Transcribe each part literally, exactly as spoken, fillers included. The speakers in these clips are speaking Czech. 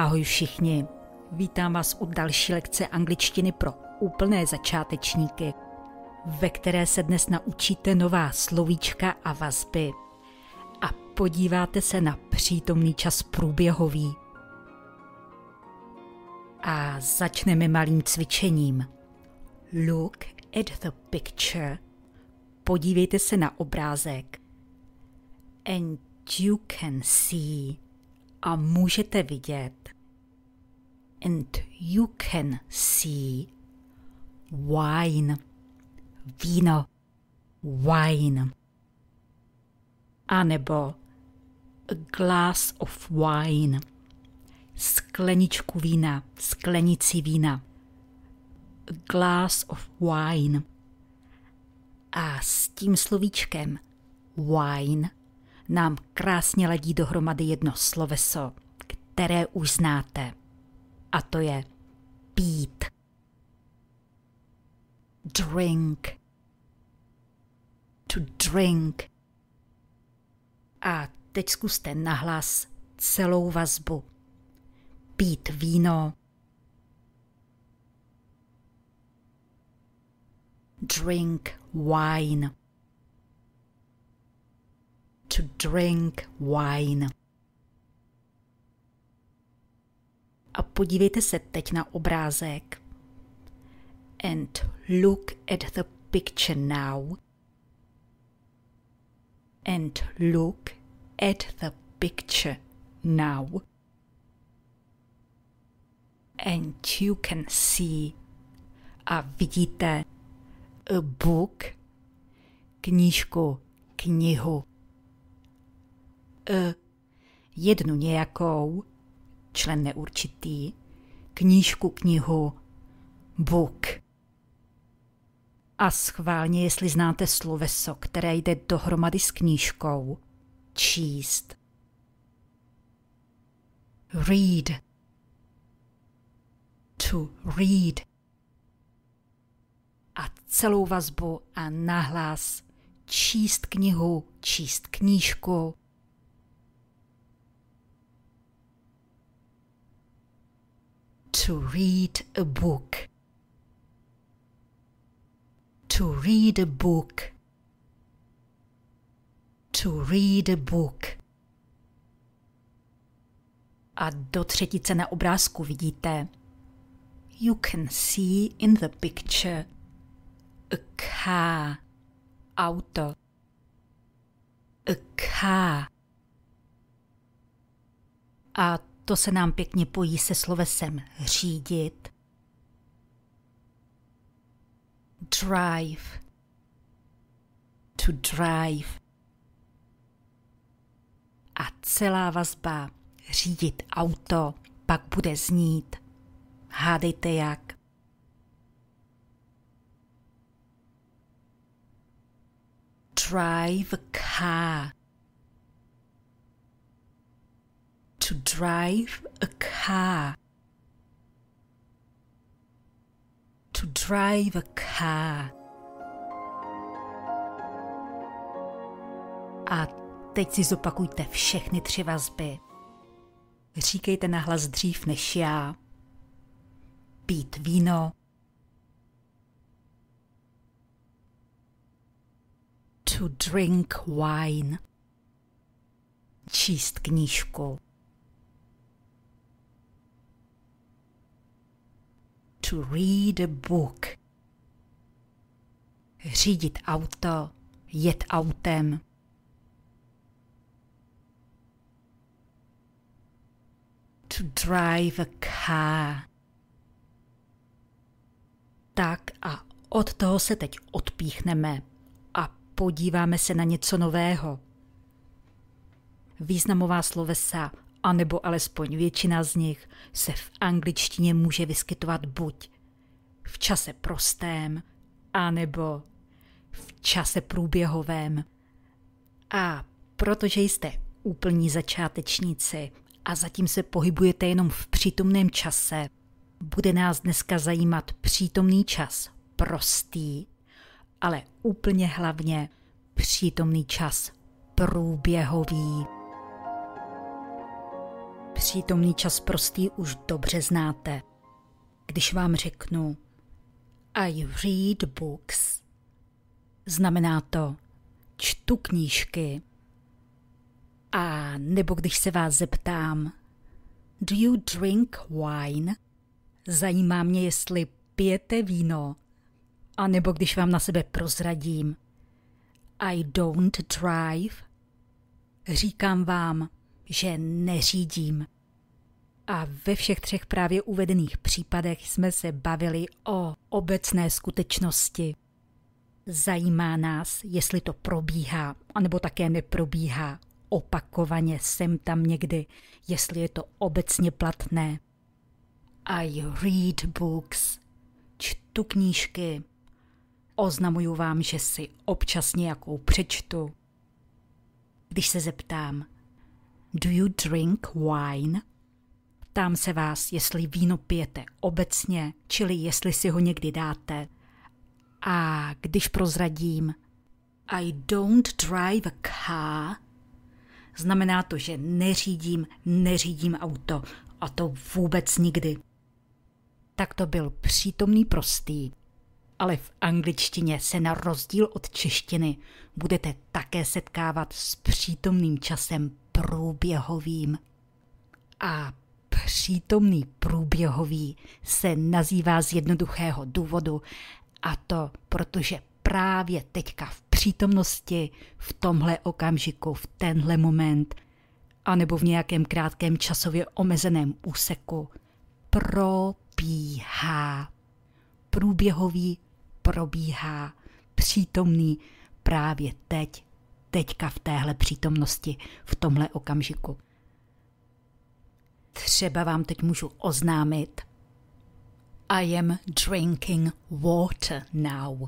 Ahoj všichni, vítám vás u další lekce angličtiny pro úplné začátečníky, ve které se dnes naučíte nová slovíčka a vazby a podíváte se na přítomný čas průběhový. A začneme malým cvičením. Look at the picture. Podívejte se na obrázek. And you can see. A můžete vidět. And you can see wine. Víno. Wine. A nebo a glass of wine. Skleničku vína. Sklenici vína. A glass of wine. A s tím slovíčkem wine nám krásně ladí dohromady jedno sloveso, které už znáte. A to je pít. Drink. To drink. A teď zkuste nahlas celou vazbu. Pít víno. Drink wine. To drink wine. A podívejte se teď na obrázek. And look at the picture now. And look at the picture now. And you can see. A vidíte a book, knížku, knihu. A jednu nějakou, člen neurčitý, knížku, knihu, book. A schválně, jestli znáte sloveso, které jde dohromady s knížkou, číst. Read. To read. A celou vazbu a nahlas číst knihu, číst knížku. To read a book. To read a book. To read a book. A do třetice na obrázku vidíte You can see in the picture a car. Auto. A car. A to se nám pěkně pojí se slovesem řídit. Drive. To drive. A celá vazba řídit auto pak bude znít. Hádejte jak. Drive a car. To drive a car. To drive a car. A teď si zopakujte všechny tři vazby. Říkejte nahlas dřív než já. Pít víno. To drink wine. Číst knížku. To read a book. Řídit auto, jet autem. To drive a car. Tak a od toho se teď odpíchneme a podíváme se na něco nového. Významová slovesa, anebo alespoň většina z nich, se v angličtině může vyskytovat buď v čase prostém, anebo v čase průběhovém. A protože jste úplní začátečníci a zatím se pohybujete jenom v přítomném čase, bude nás dneska zajímat přítomný čas prostý, ale úplně hlavně přítomný čas průběhový. přítomný čas prostý už dobře znáte. Když vám řeknu I read books, znamená to čtu knížky. A nebo když se vás zeptám Do you drink wine? Zajímá mě, jestli pijete víno. A nebo když vám na sebe prozradím I don't drive, říkám vám, že neřídím. A ve všech třech právě uvedených případech jsme se bavili o obecné skutečnosti. Zajímá nás, jestli to probíhá, anebo také neprobíhá opakovaně sem tam někdy, jestli je to obecně platné. I read books, čtu knížky, oznamuju vám, že si občas nějakou přečtu. Když se zeptám Do you drink wine? Ptám se vás, jestli víno pijete obecně, čili jestli si ho někdy dáte. A když prozradím I don't drive a car, znamená to, že neřídím, neřídím auto, a to vůbec nikdy. Tak to byl přítomný prostý, ale v angličtině se na rozdíl od češtiny budete také setkávat s přítomným časem průběhovým. A přítomný průběhový se nazývá z jednoduchého důvodu, a to protože právě teďka v přítomnosti, v tomhle okamžiku, v tenhle moment, anebo v nějakém krátkém časově omezeném úseku probíhá. Průběhový probíhá, přítomný právě teď, teďka v téhle přítomnosti, v tomhle okamžiku. Třeba vám teď můžu oznámit I am drinking water now.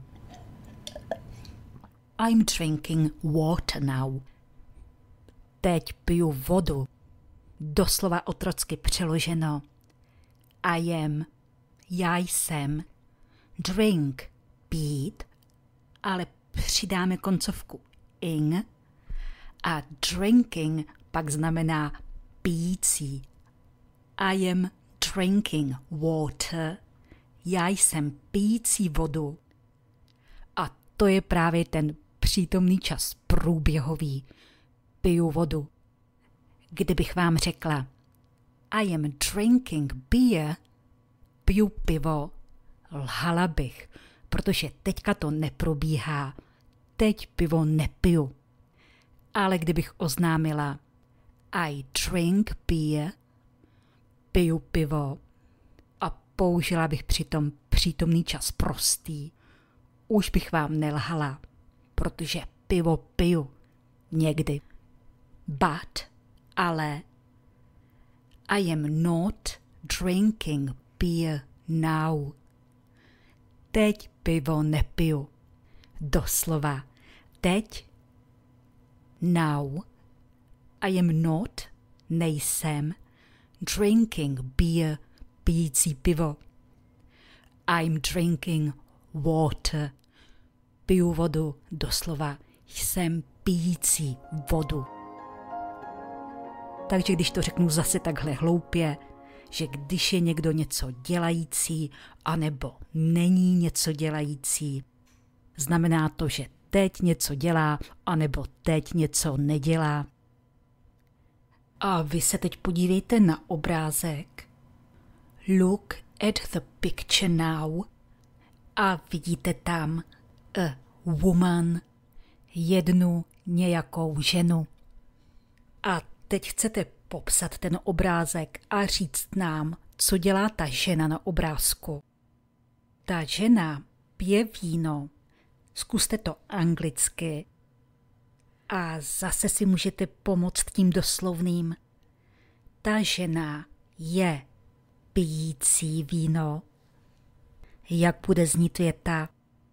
I'm drinking water now. Teď piju vodu. Doslova otrocky přeloženo. I am, já jsem, drink, pít, ale přidáme koncovku ing a drinking pak znamená pijící. I am drinking water. Já jsem pijící vodu. A to je právě ten přítomný čas průběhový. Piju vodu. Kdybych vám řekla I am drinking beer, piju pivo, lhala bych, protože teďka to neprobíhá. Teď pivo nepiju. Ale kdybych oznámila I drink beer, piju pivo a použila bych přitom přítomný čas prostý, už bych vám nelhala, protože pivo piju někdy. But, ale, I am not drinking beer now. Teď pivo nepiju. Doslova. Teď. Now. I am not, nejsem, drinking beer, pijící pivo. I'm drinking water. Piju vodu, doslova. Jsem pijící vodu. Takže když to řeknu zase takhle hloupě, že když je někdo něco dělající, anebo není něco dělající, znamená to, že teď něco dělá, anebo teď něco nedělá. A vy se teď podívejte na obrázek. Look at the picture now. A vidíte tam a woman, jednu nějakou ženu. A teď chcete popsat ten obrázek a říct nám, co dělá ta žena na obrázku. Ta žena pije víno. Zkuste to anglicky. A zase si můžete pomoct tím doslovným. Ta žena je pijící víno. Jak bude znít věta?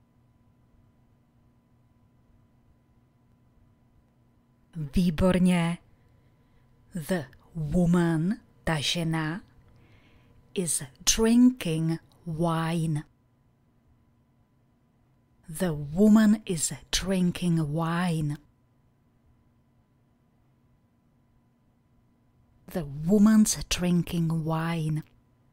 Výborně. The woman, ta žena, is drinking wine. The woman is drinking wine. The woman's drinking wine.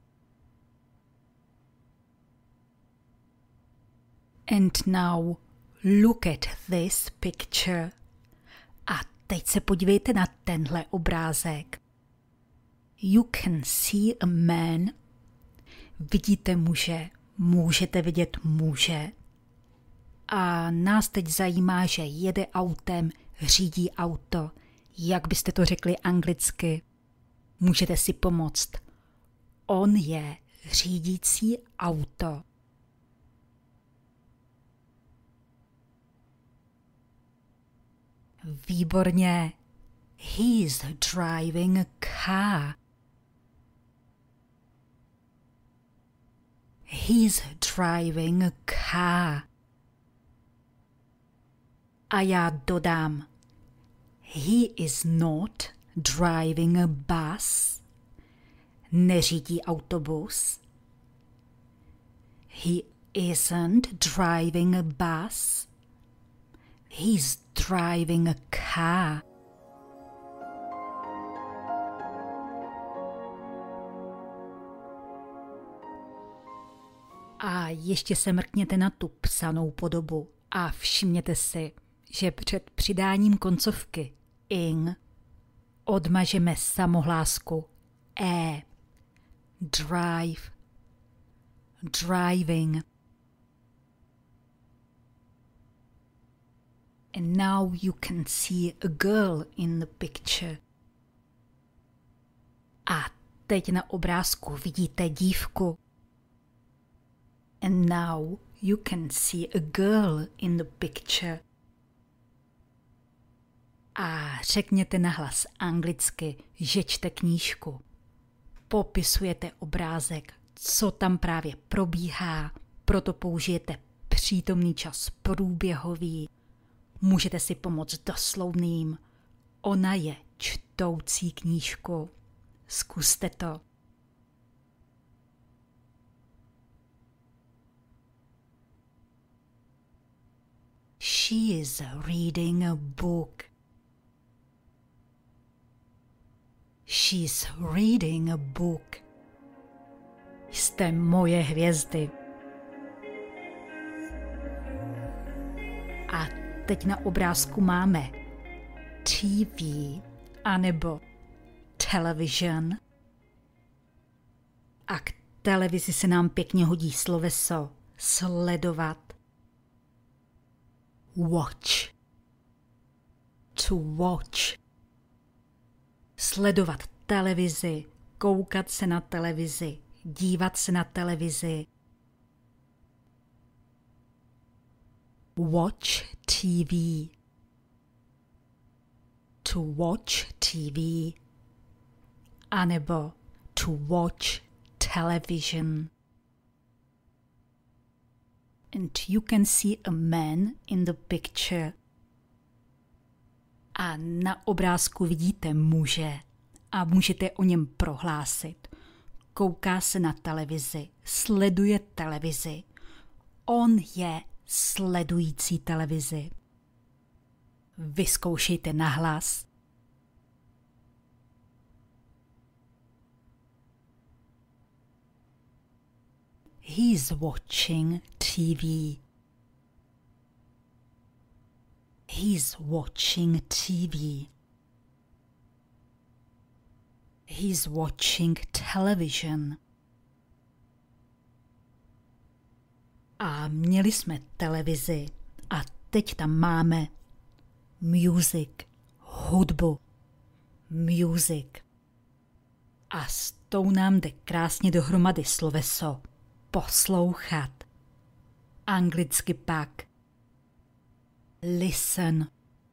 And now look at this picture. A teď se podívejte na tenhle obrázek. You can see a man. Vidíte muže, můžete vidět muže. A nás teď zajímá, že jede autem, řídí auto. Jak byste to řekli anglicky? Můžete si pomoct. On je řídící auto. Výborně. He's driving a car. He's driving a car. A já dodám. He is not driving a bus. Neřídí autobus. He isn't driving a bus. He's driving a car. A ještě se mrkněte na tu psanou podobu a všimněte si, že před přidáním koncovky ing odmažeme samohlásku e. Drive. Driving. And now you can see a girl in the picture. A teď na obrázku vidíte dívku. And now you can see a girl in the picture. A řekněte nahlas anglicky, že čte knížku. Popisujete obrázek, co tam právě probíhá, proto použijete přítomný čas průběhový. Můžete si pomoct doslovným. Ona je čtoucí knížku. Zkuste to. She is reading a book. She's reading a book. Jste moje hvězdy. A teď na obrázku máme T V anebo television. A k televizi se nám pěkně hodí sloveso sledovat. Watch. To watch. Sledovat televizi, koukat se na televizi, dívat se na televizi. Watch T V. To watch T V. Anebo to watch television. And you can see a man in the picture. A na obrázku vidíte muže a můžete o něm prohlásit. Kouká se na televizi, sleduje televizi. On je sledující televizi. Vyzkoušejte nahlas. He's watching T V. He's watching T V. He's watching television. A měli jsme televizi a teď tam máme music, hudbu, music. A s tou nám jde krásně dohromady sloveso poslouchat. Anglicky pak listen,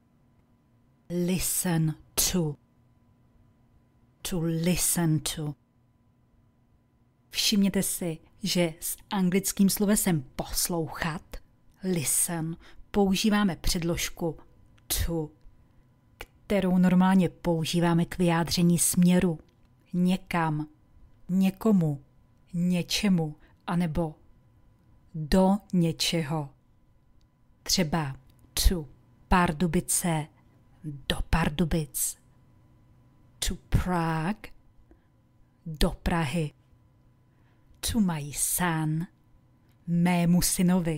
listen to, to listen to. Všimněte si, že s anglickým slovesem poslouchat, listen, používáme předložku to, kterou normálně používáme k vyjádření směru někam, někomu, něčemu, anebo do něčeho. Třeba to Pardubice, do Pardubic. to Prague, do Prahy. To my son, mému synovi.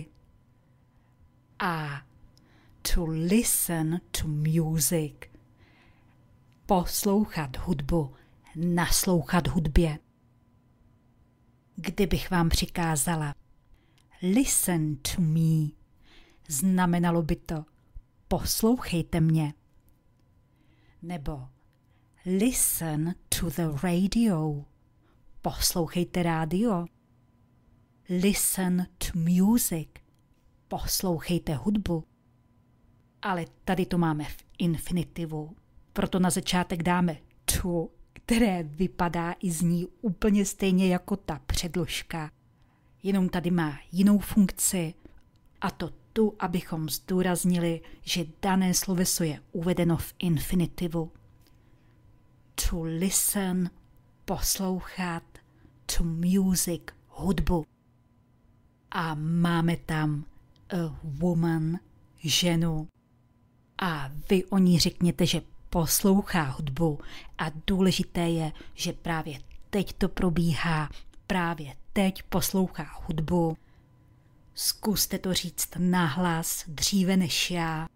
A to listen to music, poslouchat hudbu, naslouchat hudbě. Kdybych vám přikázala listen to me, znamenalo by to poslouchejte mě. Nebo listen to the radio, poslouchejte rádio. Listen to music, poslouchejte hudbu. Ale tady to máme v infinitivu, proto na začátek dáme to, které vypadá i zní úplně stejně jako ta předložka. Jenom tady má jinou funkci, a to tu, abychom zdůraznili, že dané sloveso je uvedeno v infinitivu. To listen, poslouchat, to music, hudbu. A máme tam a woman, ženu. A vy o ní řekněte, že poslouchá hudbu a důležité je, že právě teď to probíhá, právě teď poslouchá hudbu. Zkuste to říct nahlas dříve než já.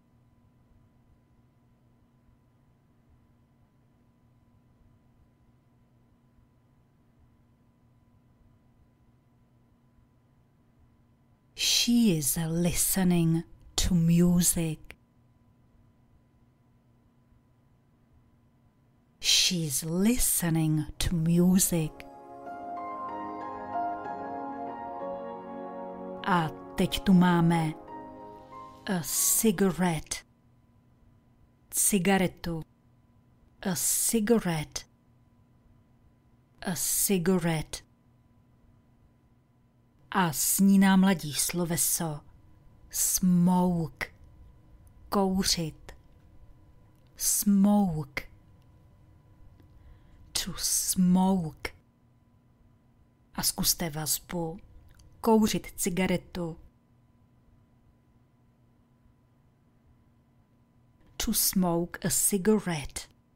She is listening to music. She's listening to music. A teď tu máme a cigarette. Cigaretu. A cigarette. A cigarette. A s ní nám ladí sloveso smoke. Kouřit. Smoke. To smoke. A zkuste vazbu. Kouřit cigaretu. To smoke a cigarette.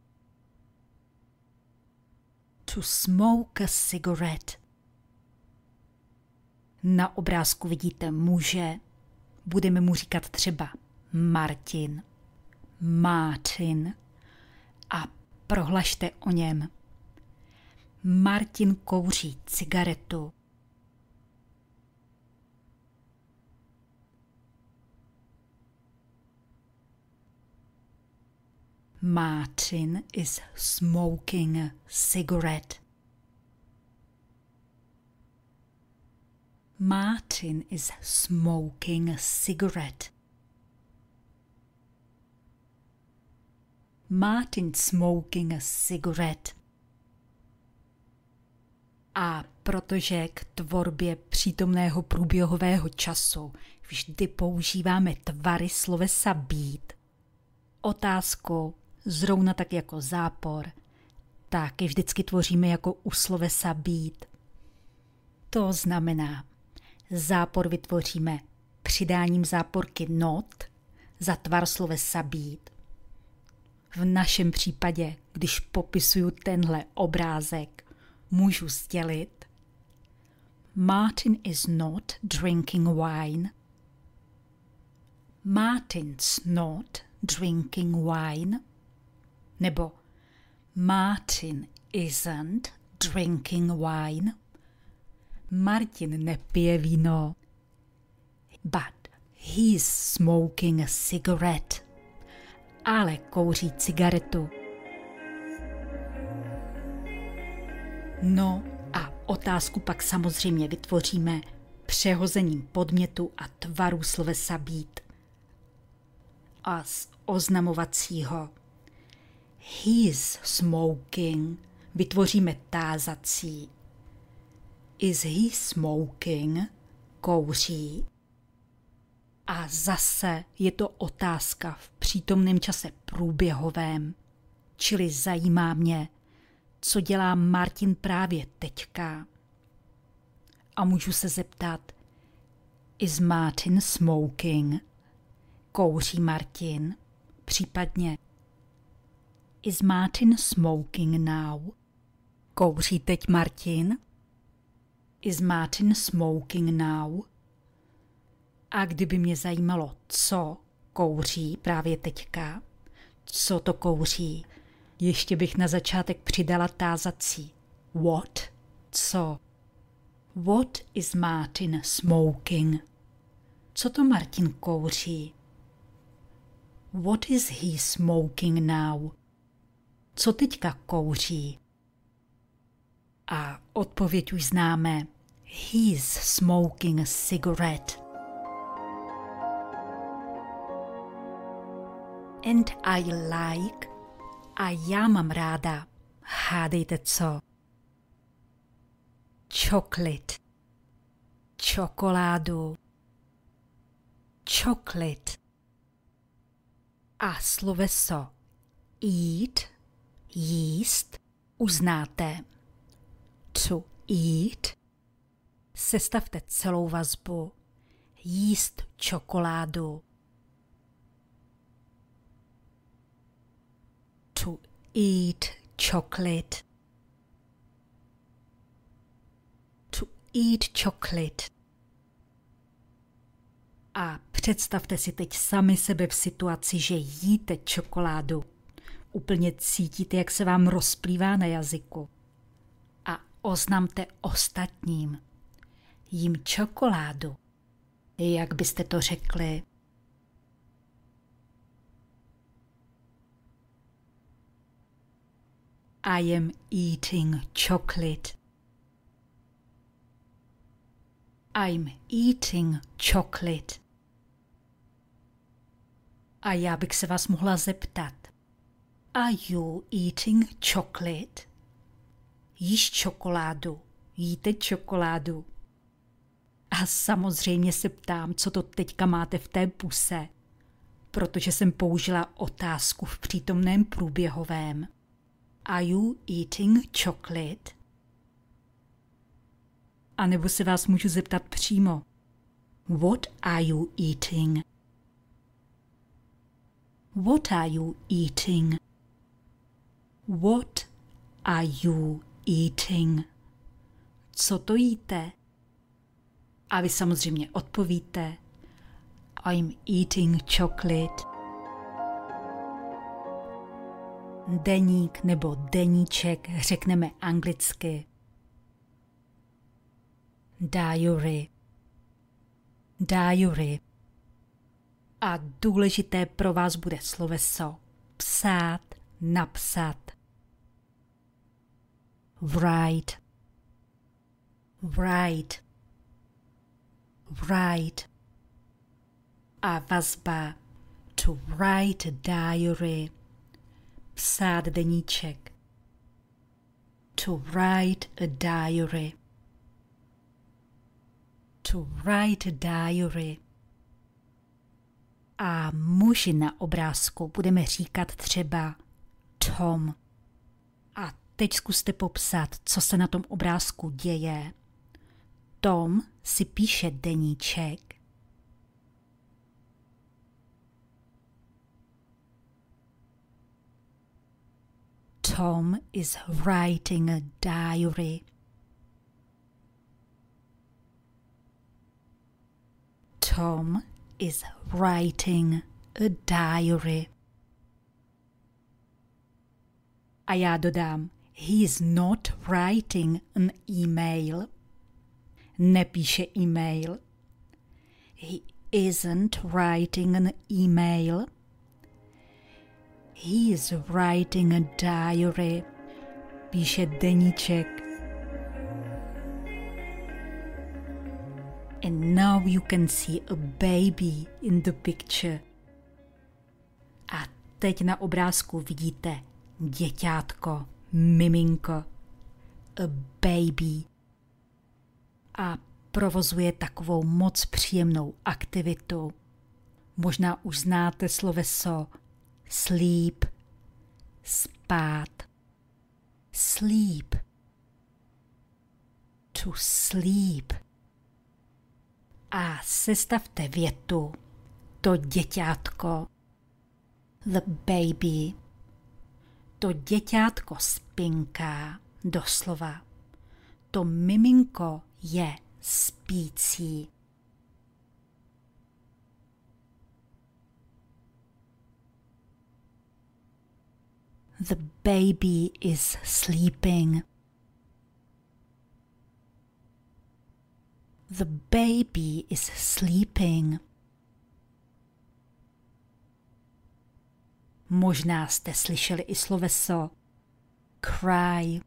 To smoke a cigarette. Na obrázku vidíte muže. Budeme mu říkat třeba Martin. Martin. A prohlašte o něm. Martin kouří cigaretu. Martin is smoking a cigarette. Martin is smoking a cigarette. Martin smoking a cigarette. A protože k tvorbě přítomného průběhového času vždy používáme tvary slovesa být, otázku zrovna tak jako zápor, tak je vždycky tvoříme jako u slovesa být. To znamená, zápor vytvoříme přidáním záporky not za tvar slovesa být. V našem případě, když popisuju tenhle obrázek, můžu sdělit Martin is not drinking wine. Martin's not drinking wine. Nebo Martin isn't drinking wine. Martin nepije víno. But he's smoking a cigarette. Ale kouří cigaretu. No a otázku pak samozřejmě vytvoříme přehozením podmětu a tvaru slovesa být. A z oznamovacího he's smoking vytvoříme tázací. Is he smoking? Kouří. A zase je to otázka v přítomném čase průběhovém. Čili zajímá mě, co dělá Martin právě teďka. A můžu se zeptat, is Martin smoking? Kouří Martin? Případně, Is Martin smoking now? Kouří teď Martin? Is Martin smoking now? A kdyby mě zajímalo, co kouří právě teďka, co to kouří, ještě bych na začátek přidala tázací. What? Co? What is Martin smoking? Co to Martin kouří? What is he smoking now? Co teďka kouří? A odpověď už známe. He's smoking a cigarette. And I like, a já mám ráda, hádejte co? Chocolate. Čokoládu. Chocolate. A sloveso eat, jíst, uznáte. To eat. Sestavte celou vazbu. Jíst čokoládu. To eat chocolate. To eat chocolate. A představte si teď sami sebe v situaci, že jíte čokoládu. Úplně cítíte, jak se vám rozplývá na jazyku. A oznamte ostatním. Jím čokoládu. Jak byste to řekli? I am eating chocolate. I'm eating chocolate. A já bych se vás mohla zeptat. Are you eating chocolate? Jíš čokoládu. Jíte čokoládu. A samozřejmě se ptám, co to teďka máte v té puse, protože jsem použila otázku v přítomném průběhovém. Are you eating chocolate? A nebo se vás můžu zeptat přímo. What are you eating? What are you eating? What are you eating? Co to jíte? A vy samozřejmě odpovíte. I'm eating chocolate. Deník nebo deníček řekneme anglicky. Diary. Diary. A důležité pro vás bude sloveso psát, napsat. Write. Write. Write. A vazba to write a diary. Psát deníček. To write a diary. To write a diary. A muži na obrázku budeme říkat třeba Tom. A teď zkuste popsat, co se na tom obrázku děje. Tom si píše deníček. Tom is writing a diary. Tom is writing a diary. A já dodám, he is not writing an email. Nepíše e-mail. He isn't writing an email. He is writing a diary. Píše deníček. And now you can see a baby in the picture. A teď na obrázku vidíte děťátko, miminko, a baby. A provozuje takovou moc příjemnou aktivitu. Možná už znáte sloveso sleep, spát, sleep, to sleep. A sestavte větu, to děťátko, the baby, To děťátko spinká, doslova. To miminko je spící. The baby is sleeping. The baby is sleeping. Možná jste slyšeli i sloveso cry,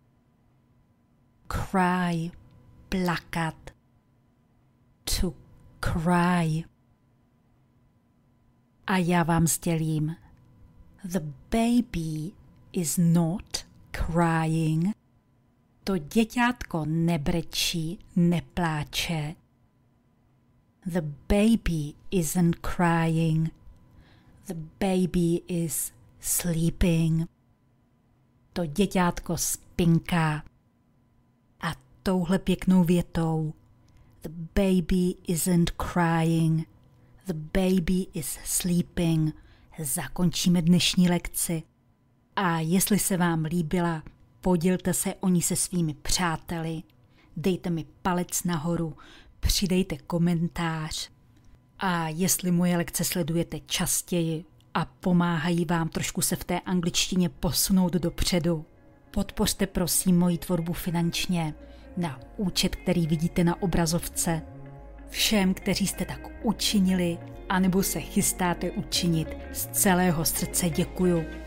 cry, plakat, to cry. A já vám sdělím, the baby is not crying. To děťátko nebrečí, nepláče. The baby isn't crying. The baby is sleeping. To děťátko spinká. A touhle pěknou větou the baby isn't crying. The baby is sleeping. Zakončíme dnešní lekci. A jestli se vám líbila, podělte se o ní se svými přáteli, dejte mi palec nahoru, přidejte komentář. A jestli moje lekce sledujete častěji a pomáhají vám trošku se v té angličtině posunout dopředu, podpořte prosím moji tvorbu finančně na účet, který vidíte na obrazovce. Všem, kteří jste tak učinili, anebo se chystáte učinit, z celého srdce děkuju.